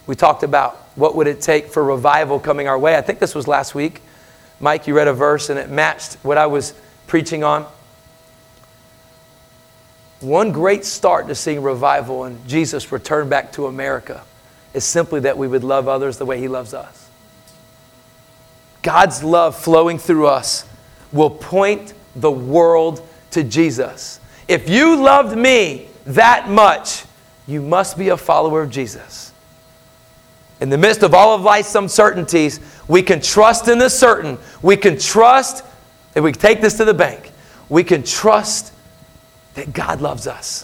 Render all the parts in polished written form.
We talked about what would it take for revival coming our way. I think this was last week. Mike, you read a verse and it matched what I was preaching on. One great start to seeing revival and Jesus return back to America is simply that we would love others the way he loves us. God's love flowing through us will point the world to Jesus. If you loved me that much, you must be a follower of Jesus. In the midst of all of life's uncertainties, we can trust in the certain. We can trust, if we take this to the bank, we can trust that God loves us.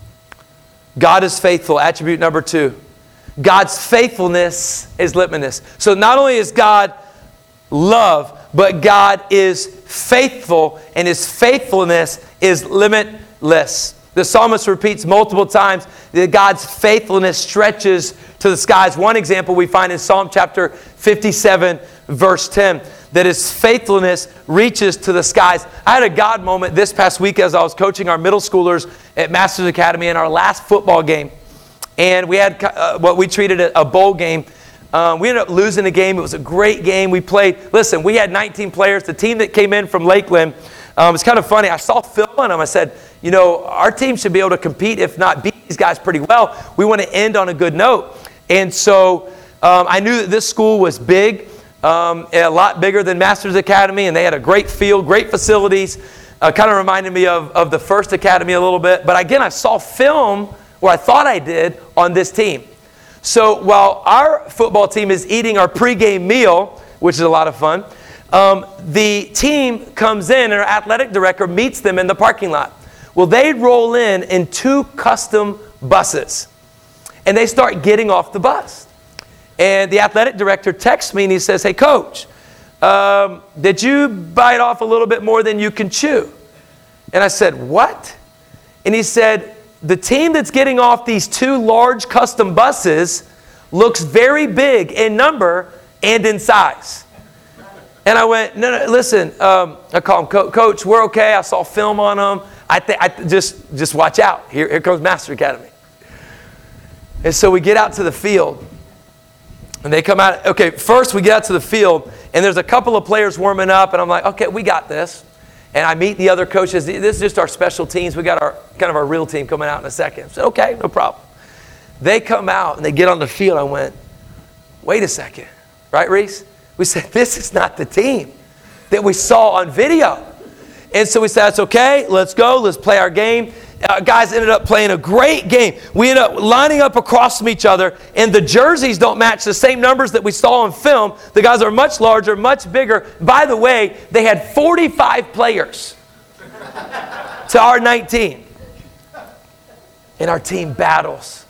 God is faithful. Attribute number 2. God's faithfulness is limitless. So not only is God love, but God is faithful, and his faithfulness is limitless. The psalmist repeats multiple times that God's faithfulness stretches to the skies. One example we find in Psalm chapter 57, verse 10, that his faithfulness reaches to the skies. I had a God moment this past week as I was coaching our middle schoolers at Masters Academy in our last football game. And we had what we treated a bowl game. We ended up losing the game. It was a great game. We played. Listen, we had 19 players. The team that came in from Lakeland, it's kind of funny. I saw film on them. I said, you know, our team should be able to compete, if not beat these guys pretty well. We want to end on a good note. And so I knew that this school was big, a lot bigger than Masters Academy, and they had a great field, great facilities. Kind of reminded me of the first academy a little bit. But again, I saw film, or I thought I did, on this team. So while our football team is eating our pregame meal, which is a lot of fun, the team comes in and our athletic director meets them in the parking lot. Well, they roll in 2 custom buses, and they start getting off the bus. And the athletic director texts me and he says, hey, coach, did you bite off a little bit more than you can chew? And I said, what? And he said, the team that's getting off these 2 large custom buses looks very big in number and in size. And I went, no, listen, I call him, Coach, we're okay. I saw film on them. I just watch out. Here comes Master Academy. And so we get out to the field. And they come out. Okay, first we get out to the field. And there's a couple of players warming up. And I'm like, okay, we got this. And I meet the other coaches. This is just our special teams. We got our real team coming out in a second. I said, okay, no problem. They come out and they get on the field. I went, wait a second. Right, Reese? We said, this is not the team that we saw on video. And so we said, that's okay. Let's go. Let's play our game. Guys ended up playing a great game. We ended up lining up across from each other, and the jerseys don't match the same numbers that we saw on film. The guys are much larger, much bigger. By the way, they had 45 players to our 19. And our team battles.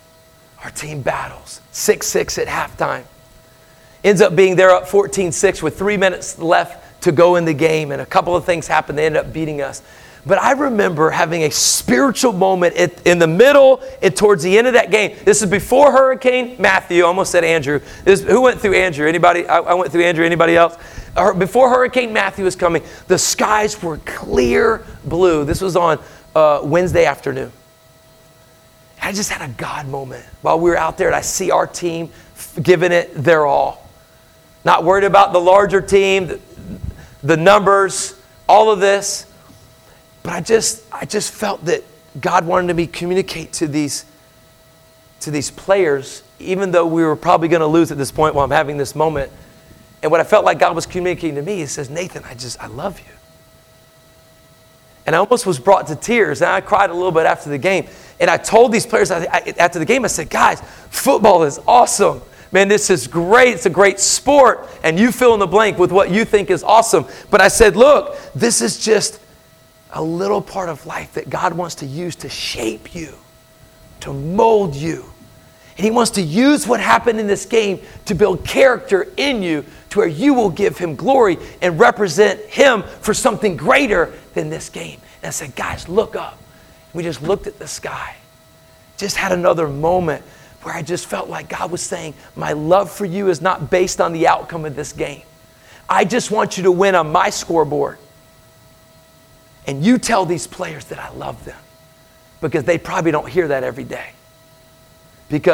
6-6 at halftime. Ends up being they're up 14-6 with 3 minutes left to go in the game, and a couple of things happened. They ended up beating us. But I remember having a spiritual moment in the middle and towards the end of that game. This is before Hurricane Matthew. I almost said Andrew. Who went through Andrew? Anybody? I went through Andrew. Anybody else? Before Hurricane Matthew was coming, the skies were clear blue. This was on Wednesday afternoon. I just had a God moment while we were out there, and I see our team giving it their all. Not worried about the larger team, the numbers, all of this. But I just felt that God wanted me to communicate to these players, even though we were probably going to lose at this point while I'm having this moment. And what I felt like God was communicating to me, he says, Nathan, I love you. And I almost was brought to tears. And I cried a little bit after the game. And I told these players after the game, I said, guys, football is awesome. Man, this is great. It's a great sport. And you fill in the blank with what you think is awesome. But I said, look, this is just a little part of life that God wants to use to shape you, to mold you. And he wants to use what happened in this game to build character in you to where you will give him glory and represent him for something greater than this game. And I said, guys, look up. We just looked at the sky. Just had another moment where I just felt like God was saying, my love for you is not based on the outcome of this game. I just want you to win on my scoreboard. And you tell these players that I love them, because they probably don't hear that every day. Because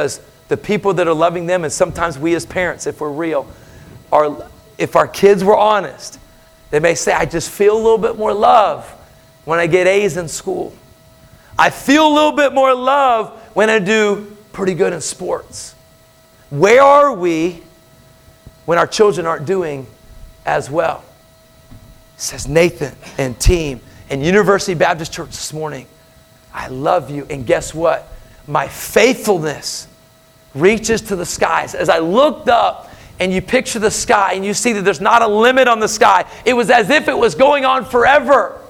the people that are loving them, and sometimes we as parents, if we're real, if our kids were honest, they may say, I just feel a little bit more love when I get A's in school. I feel a little bit more love when I do pretty good in sports. Where are we when our children aren't doing as well? It says Nathan and team and University Baptist Church this morning, I love you. And guess what? My faithfulness reaches to the skies. As I looked up and you picture the sky and you see that there's not a limit on the sky, it was as if it was going on forever.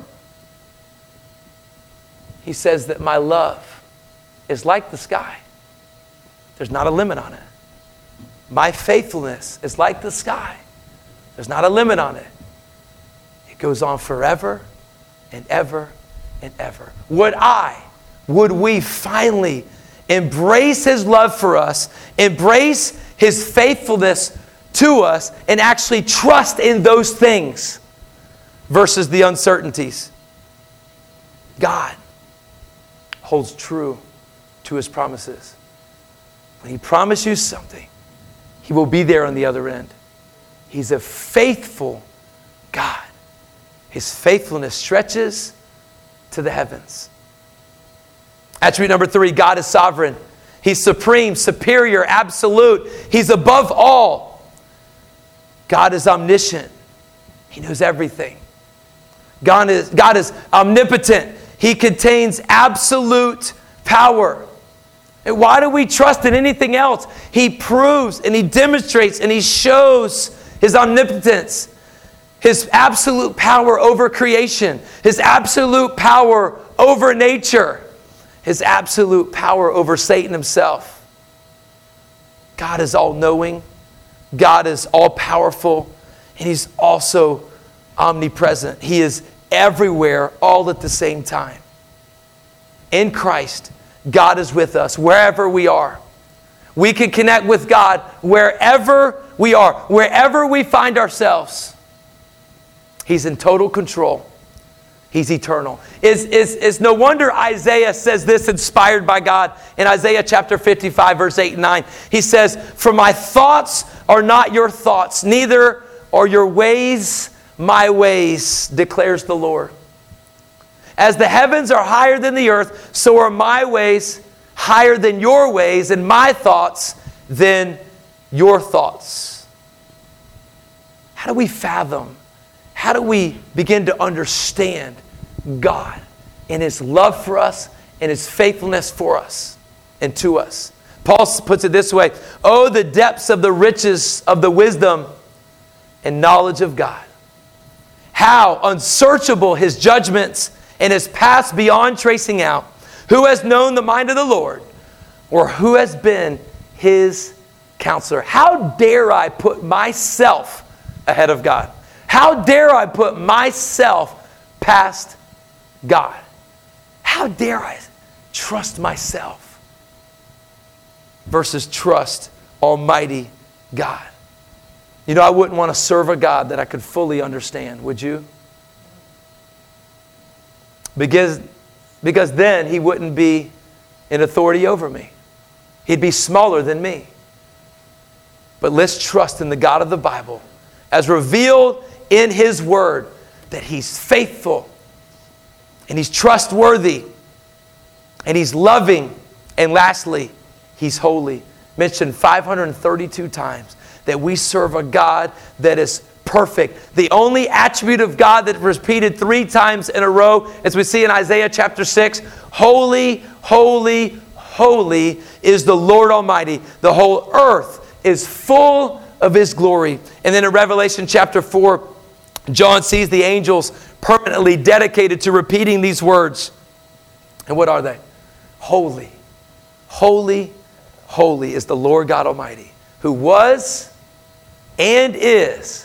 He says that my love is like the sky. There's not a limit on it. My faithfulness is like the sky. There's not a limit on it. It goes on forever and ever and ever. Would we finally embrace His love for us, embrace His faithfulness to us, and actually trust in those things versus the uncertainties? God holds true to His promises. When He promised you something, He will be there on the other end. He's a faithful God. His faithfulness stretches to the heavens. Attribute number 3, God is sovereign. He's supreme, superior, absolute. He's above all. God is omniscient. He knows everything. God is omnipotent. He contains absolute power. And why do we trust in anything else? He proves and He demonstrates and He shows His omnipotence, His absolute power over creation, His absolute power over nature, His absolute power over Satan himself. God is all-knowing. God is all-powerful. And He's also omnipresent. He is everywhere all at the same time. In Christ, God is with us wherever we are. We can connect with God wherever we are, wherever we find ourselves. He's in total control. He's eternal. It's no wonder Isaiah says this, inspired by God. In Isaiah chapter 55, verse 8 and 9, he says, "For my thoughts are not your thoughts, neither are your ways my ways, declares the Lord. As the heavens are higher than the earth, so are my ways higher than your ways, and my thoughts than your thoughts." How do we fathom? How do we begin to understand God and His love for us and His faithfulness for us and to us? Paul puts it this way: "Oh, the depths of the riches of the wisdom and knowledge of God. How unsearchable His judgments and His paths beyond tracing out. Who has known the mind of the Lord? Or who has been His counselor?" How dare I put myself ahead of God? How dare I put myself past God? How dare I trust myself versus trust Almighty God? You know, I wouldn't want to serve a God that I could fully understand, would you? Because then He wouldn't be in authority over me. He'd be smaller than me. But let's trust in the God of the Bible as revealed in His Word, that He's faithful and He's trustworthy and He's loving, and lastly, He's holy. Mentioned 532 times that we serve a God that is perfect. The only attribute of God that repeated 3 times in a row, as we see in Isaiah chapter 6, holy, holy, holy is the Lord Almighty. The whole earth is full of His glory. And then in Revelation chapter 4, John sees the angels permanently dedicated to repeating these words. And what are they? Holy, holy, holy is the Lord God Almighty, who was and is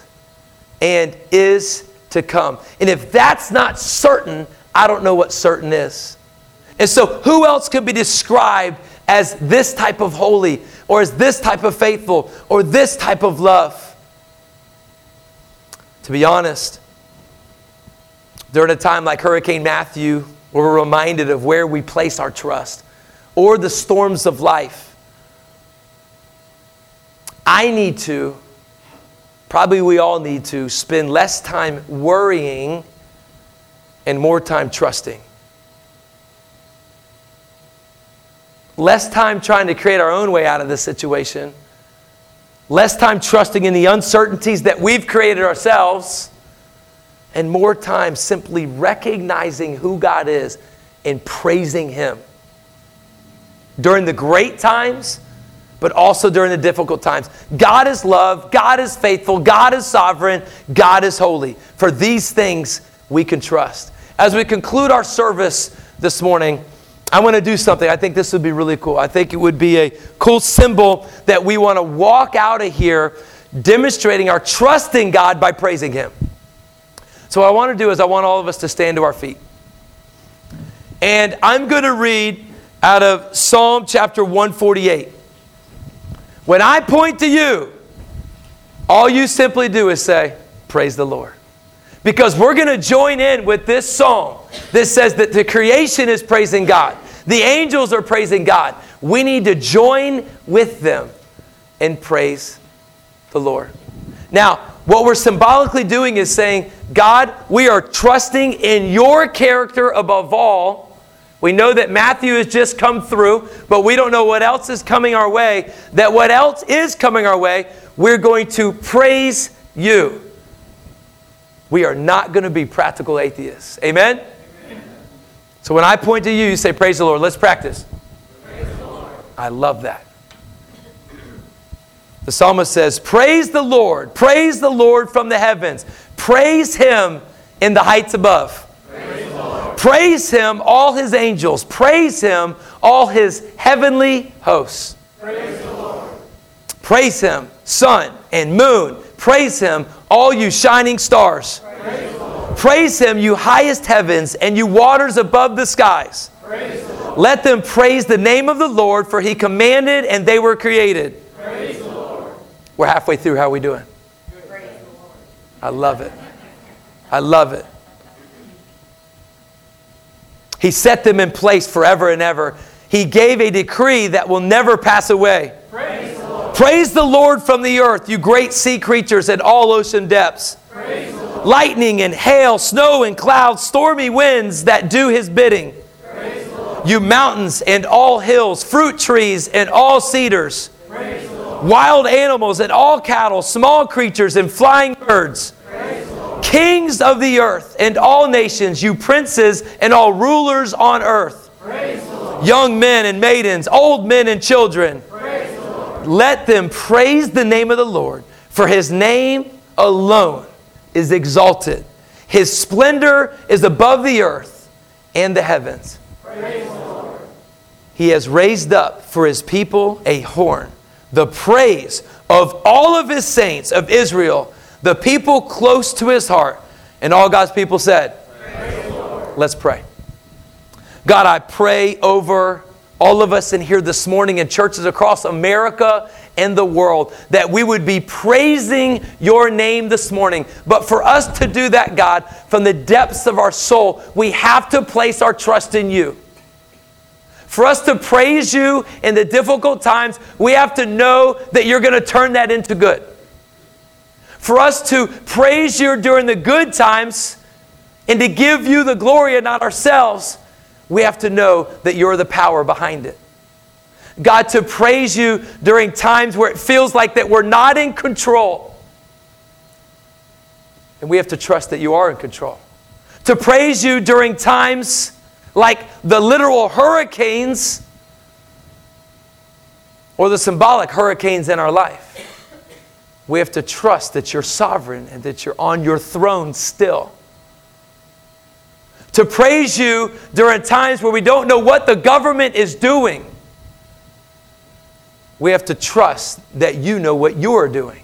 to come. And if that's not certain, I don't know what certain is. And so who else could be described as this type of holy, or as this type of faithful, or this type of love? To be honest, during a time like Hurricane Matthew, where we're reminded of where we place our trust, or the storms of life, I need to, probably we all need to, spend less time worrying and more time trusting. Less time trying to create our own way out of this situation. Less time trusting in the uncertainties that we've created ourselves. And more time simply recognizing who God is and praising Him. During the great times, but also during the difficult times. God is love, God is faithful, God is sovereign, God is holy. For these things we can trust. As we conclude our service this morning, I want to do something. I think this would be really cool. I think it would be a cool symbol that we want to walk out of here demonstrating our trust in God by praising Him. So what I want to do is I want all of us to stand to our feet. And I'm going to read out of Psalm chapter 148. When I point to you, all you simply do is say, praise the Lord. Because we're going to join in with this song that says that the creation is praising God. The angels are praising God. We need to join with them and praise the Lord. Now, what we're symbolically doing is saying, God, we are trusting in your character above all. We know that Matthew has just come through, but we don't know what else is coming our way. That what else is coming our way, we're going to praise you. We are not going to be practical atheists. Amen? Amen? So when I point to you, you say, praise the Lord. Let's practice. Praise the Lord. I love that. The psalmist says, praise the Lord from the heavens. Praise Him in the heights above. Praise the Lord. Praise Him, all His angels. Praise Him, all His heavenly hosts. Praise the Lord. Praise Him, sun and moon. Praise Him, all you shining stars. Praise the Lord. Praise Him, you highest heavens and you waters above the skies. Praise the Lord. Let them praise the name of the Lord, for He commanded and they were created. Praise the Lord. We're halfway through. How are we doing? Praise the Lord. I love it. I love it. He set them in place forever and ever. He gave a decree that will never pass away. Praise the Lord. Praise the Lord from the earth, you great sea creatures and all ocean depths. Praise the Lord. Lightning and hail, snow and clouds, stormy winds that do His bidding. Praise the Lord. You mountains and all hills, fruit trees and all cedars. Praise the Lord. Wild animals and all cattle, small creatures and flying birds. Praise the Lord. Kings of the earth and all nations, you princes and all rulers on earth. Praise the Lord. Young men and maidens, old men and children. Praise the Lord. Let them praise the name of the Lord, for His name alone is exalted. His splendor is above the earth and the heavens. Praise the Lord. He has raised up for His people a horn, the praise of all of His saints of Israel, the people close to His heart. And all God's people said, praise the Lord. Let's pray. God, I pray over all of us in here this morning in churches across America and the world that we would be praising your name this morning. But for us to do that, God, from the depths of our soul, we have to place our trust in you. For us to praise you in the difficult times, we have to know that you're going to turn that into good. For us to praise you during the good times and to give you the glory and not ourselves, we have to know that you're the power behind it. God, to praise you during times where it feels like that we're not in control. And we have to trust that you are in control. To praise you during times like the literal hurricanes or the symbolic hurricanes in our life. We have to trust that you're sovereign and that you're on your throne still. To praise you during times where we don't know what the government is doing. We have to trust that you know what you're doing.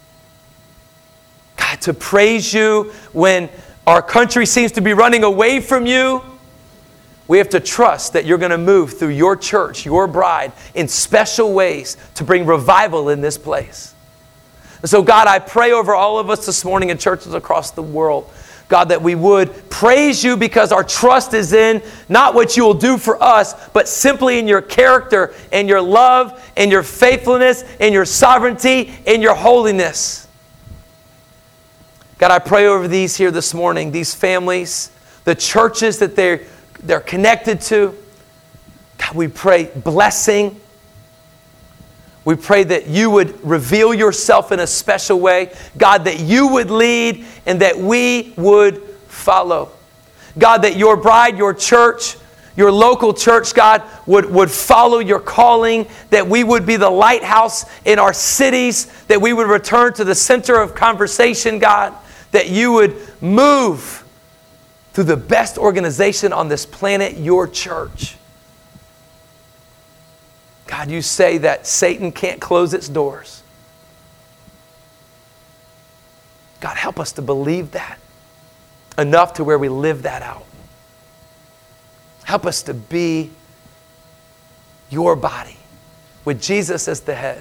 God, to praise you when our country seems to be running away from you. We have to trust that you're going to move through your church, your bride, in special ways to bring revival in this place. And so God, I pray over all of us this morning in churches across the world God, that we would praise you because our trust is in not what you will do for us, but simply in your character and your love and your faithfulness and your sovereignty and your holiness. God, I pray over these here this morning, these families, the churches that they're connected to. God, we pray blessing. We pray that you would reveal yourself in a special way. God, that you would lead and that we would follow. God, that your bride, your church, your local church, God, would follow your calling, that we would be the lighthouse in our cities, that we would return to the center of conversation, God, that you would move through the best organization on this planet, your church. God, you say that Satan can't close its doors. God, help us to believe that enough to where we live that out. Help us to be your body with Jesus as the head.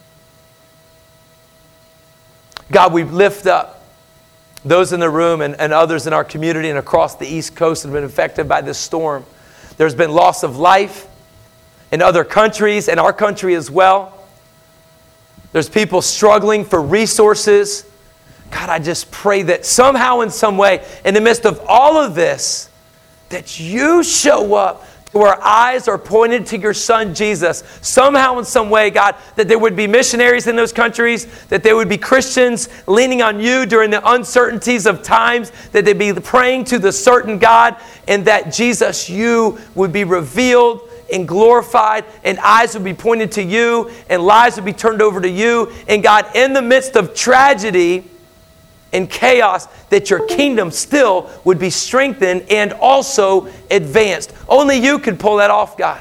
God, we lift up those in the room and others in our community and across the East Coast that have been affected by this storm. There's been loss of life in other countries and our country as well. There's people struggling for resources. God, I just pray that somehow in some way, in the midst of all of this, that you show up to where eyes are pointed to your Son, Jesus. Somehow in some way, God, that there would be missionaries in those countries, that there would be Christians leaning on you during the uncertainties of times, that they'd be praying to the certain God, and that Jesus, you would be revealed and glorified, and eyes would be pointed to you, and lives would be turned over to you. And God, in the midst of tragedy and chaos, that your kingdom still would be strengthened and also advanced. Only you could pull that off, God.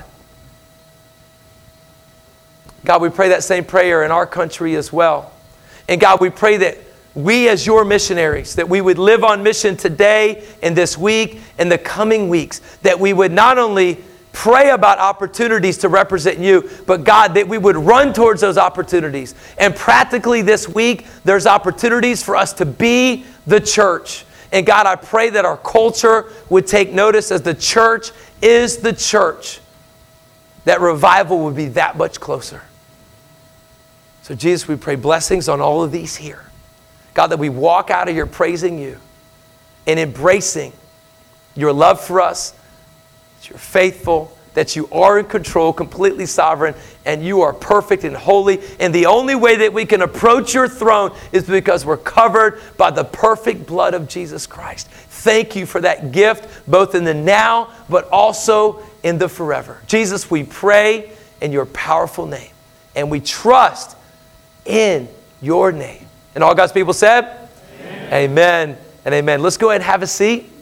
God, we pray that same prayer in our country as well. And God, we pray that we as your missionaries, that we would live on mission today and this week and the coming weeks, that we would not only pray about opportunities to represent you, but God, that we would run towards those opportunities. And practically this week, there's opportunities for us to be the church. And God, I pray that our culture would take notice as the church is the church, that revival would be that much closer. So Jesus, we pray blessings on all of these here. God, that we walk out of here praising you and embracing your love for us, that you're faithful, that you are in control, completely sovereign, and you are perfect and holy. And the only way that we can approach your throne is because we're covered by the perfect blood of Jesus Christ. Thank you for that gift, both in the now, but also in the forever. Jesus, we pray in your powerful name, and we trust in your name. And all God's people said, amen, amen and amen. Let's go ahead and have a seat.